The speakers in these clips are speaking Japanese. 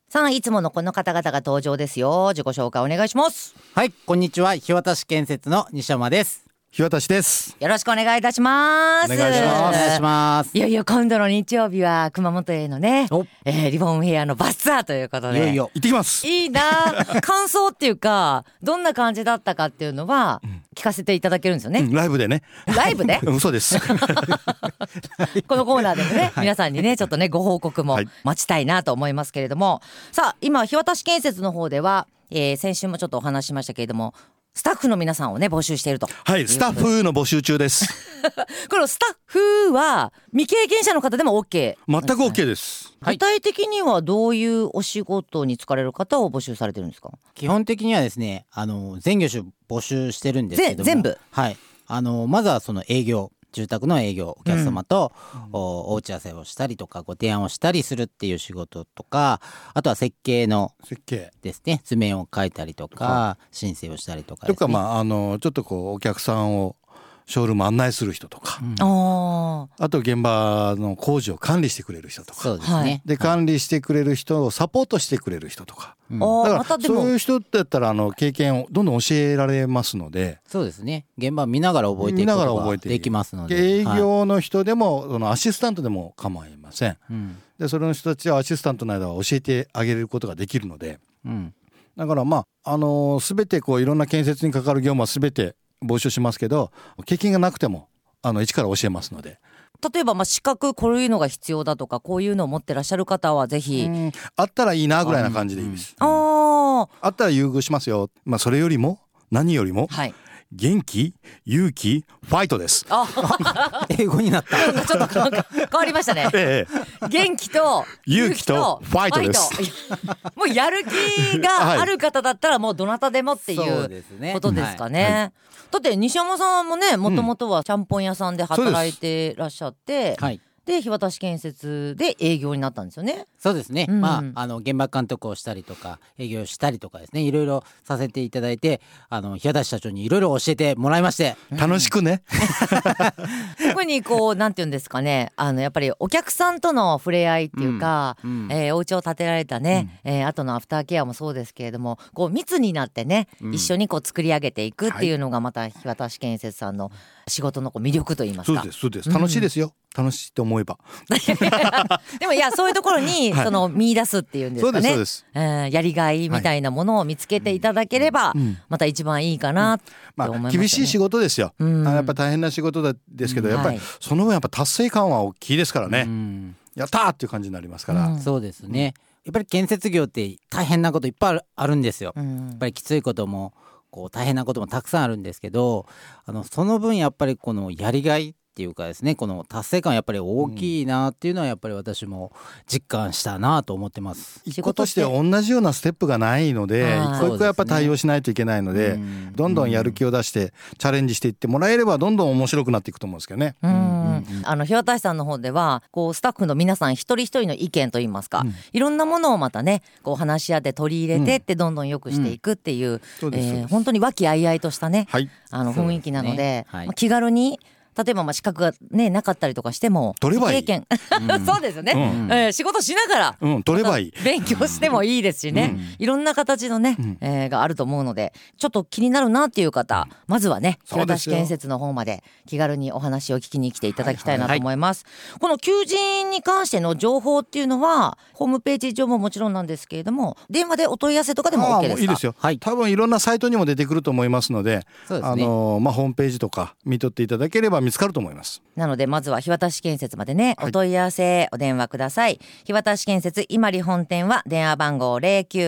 さあいつものこの方々が登場ですよ。自己紹介お願いします。 はい、こんにちは。日渡建設の西山です。 日渡です。 よろしくお願いいたします。 お願いします。 お願いします。 いよいよ今度の日曜日は熊本へのね、リボンヘアのバスツアーということで、 いよいよ行ってきます。 いいな感想っていうかどんな感じだったかっていうのは聞かせていただけるんですよね、 ライブでね。 ライブで嘘ですこのコーナーでもね、皆さんにねちょっとねご報告も待ちたいなと思いますけれども、さあ今日渡建設の方では、先週もちょっとお話ししましたけれども、スタッフの皆さんをね募集していると。 はい、スタッフの募集中ですこのスタッフは未経験者の方でも OK？ 全く OK です。 具体的にはどういうお仕事に就かれる方を募集されてるんですか？ 基本的にはですね、全業種募集してるんですけども、 全部、 はい、まずはその営業、住宅の営業、お客様と、お打ち合わせをしたりとかご提案をしたりするっていう仕事とか、あとは設計ですね、図面を描いたりとか、申請をしたりとかですね。 とかちょっとこうお客さんをショールーム案内する人とか、あと現場の工事を管理してくれる人とか、 そうですね、 で管理してくれる人をサポートしてくれる人とか、だからそういう人だったら経験をどんどん教えられますので。 そうですね、現場を見ながら覚えていくことができますので、 営業の人でも、そのアシスタントでも構いません、でそれの人たちはアシスタントの間は教えてあげることができるので、だから全てこういろんな建設に関わる業務は全て募集しますけど、経験がなくても一から教えますので。 例えば資格こういうのが必要だとか、こういうのを持ってらっしゃる方はぜひあったらいいなぐらいな感じでいいです。 あったら優遇しますよ。それよりも何よりも、元気、勇気、ファイトです。 英語になったちょっと変わりましたね、元気と勇気とファイトです。 もうやる気がある方だったらもうどなたでもっていうことですかね。だって西山さんもね、もともとはちゃんぽん屋さんで働いてらっしゃって、で日渡建設で営業になったんですよね。 そうですね、現場監督をしたりとか営業したりとかですね、いろいろさせていただいて、日渡社長にいろいろ教えてもらいまして、 楽しくね特にこうなんていうんですかね、やっぱりお客さんとの触れ合いっていうか、お家を建てられたね、後のアフターケアもそうですけれども、こう密になってね、一緒にこう作り上げていくっていうのがまた日渡建設さんの仕事のこう魅力といいますか。 そうです、楽しいですよ、楽しいと思えばでもいや、そういうところにその見出すっていうんですかね、 そうです、 やりがいみたいなものを見つけていただければまた一番いいかなって思いますね。 厳しい仕事ですよ、やっぱ大変な仕事ですけど、やっぱりその分やっぱ達成感は大きいですからね、やったーっていう感じになりますから、 そうですね、やっぱり建設業って大変なこといっぱいあるんですよ、やっぱりきついこともこう大変なこともたくさんあるんですけど、その分やっぱりこのやりがいっていうかですね、この達成感やっぱり大きいなっていうのはやっぱり私も実感したなと思ってます。 一個として同じようなステップがないので、一個一個やっぱ対応しないといけないので、どんどんやる気を出してチャレンジしていってもらえればどんどん面白くなっていくと思うんですけどね。 日渡さんの方ではこうスタッフの皆さん一人一人の意見といいますか、いろんなものをまたねこう話し合って取り入れてってどんどん良くしていくっていう、本当に和気あいあいとしたね、雰囲気なので、気軽に例えば資格がねなかったりとかしても取ればいい、 経験そうですよね、仕事しながら、 取ればいい、 勉強してもいいですしね、いろんな形のね、があると思うので、ちょっと気になるなっていう方、まずはね日渡建設の方まで気軽にお話を聞きに来ていただきたいなと思います。この求人に関しての情報っていうのはホームページ上ももちろんなんですけれども、電話でお問い合わせとかでも OK ですか？ いいですよ、多分いろんなサイトにも出てくると思いますので、ホームページとか見とっていただければ見つかると思います。 なのでまずは日渡建設までね、お問い合わせお電話ください。日渡建設伊万里本店は電話番号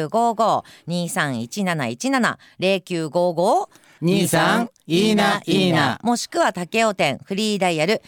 0955-231717 0955-23いいないいな、もしくは竹尾店フリーダイヤル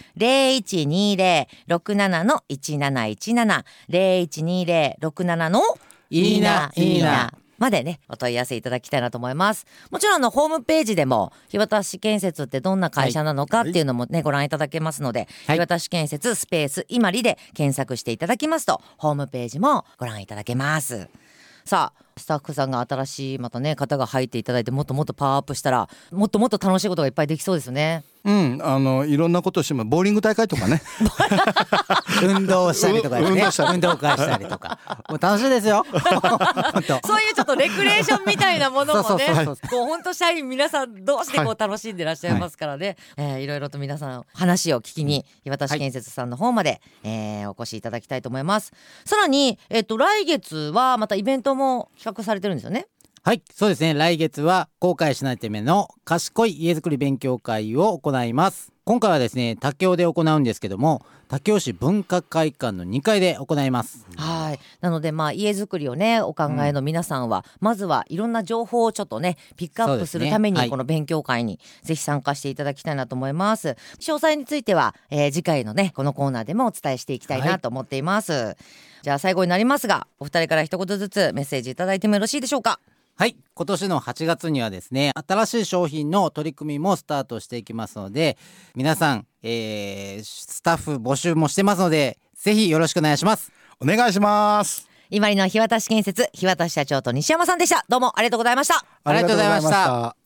0120-67-1717 0120-67のいいないいなまでねお問い合わせいただきたいなと思います。もちろんホームページでも日渡建設ってどんな会社なのかっていうのもね、ご覧いただけますので、日渡建設スペース伊万里で検索していただきますとホームページもご覧いただけます。さあスタッフさんが新しいまたね方が入っていただいて、もっともっとパワーアップしたらもっともっと楽しいことがいっぱいできそうですよね。 いろんなことをしてもボーリング大会とかね運動したりとかね、運動会したりとかもう楽しいですよそういうちょっとレクリエーションみたいなものもねそう本当社員皆さん同士で楽しんでらっしゃいますからね、いろいろと皆さん話を聞きに岩田市建設さんの方まで、お越しいただきたいと思います。さらに、来月はまたイベントも企画されてるんですよね。 はい、そうですね。来月は後悔しないための賢い家づくり勉強会を行います。今回はですね、武雄で行うんですけども、武雄市文化会館の2階で行います。 はい。なので家づくりをねお考えの皆さんは、まずはいろんな情報をちょっとねピックアップするために、この勉強会にぜひ参加していただきたいなと思います。詳細については、次回のねこのコーナーでもお伝えしていきたいなと思っています。じゃあ最後になりますが、お二人から一言ずつメッセージいただいてもよろしいでしょうか。 はい、今年の8月にはですね、新しい商品の取り組みもスタートしていきますので、皆さん、スタッフ募集もしてますので、ぜひよろしくお願いします。 お願いします。 今里の日渡市建設日渡市社長と西山さんでした。どうもありがとうございました。 ありがとうございました。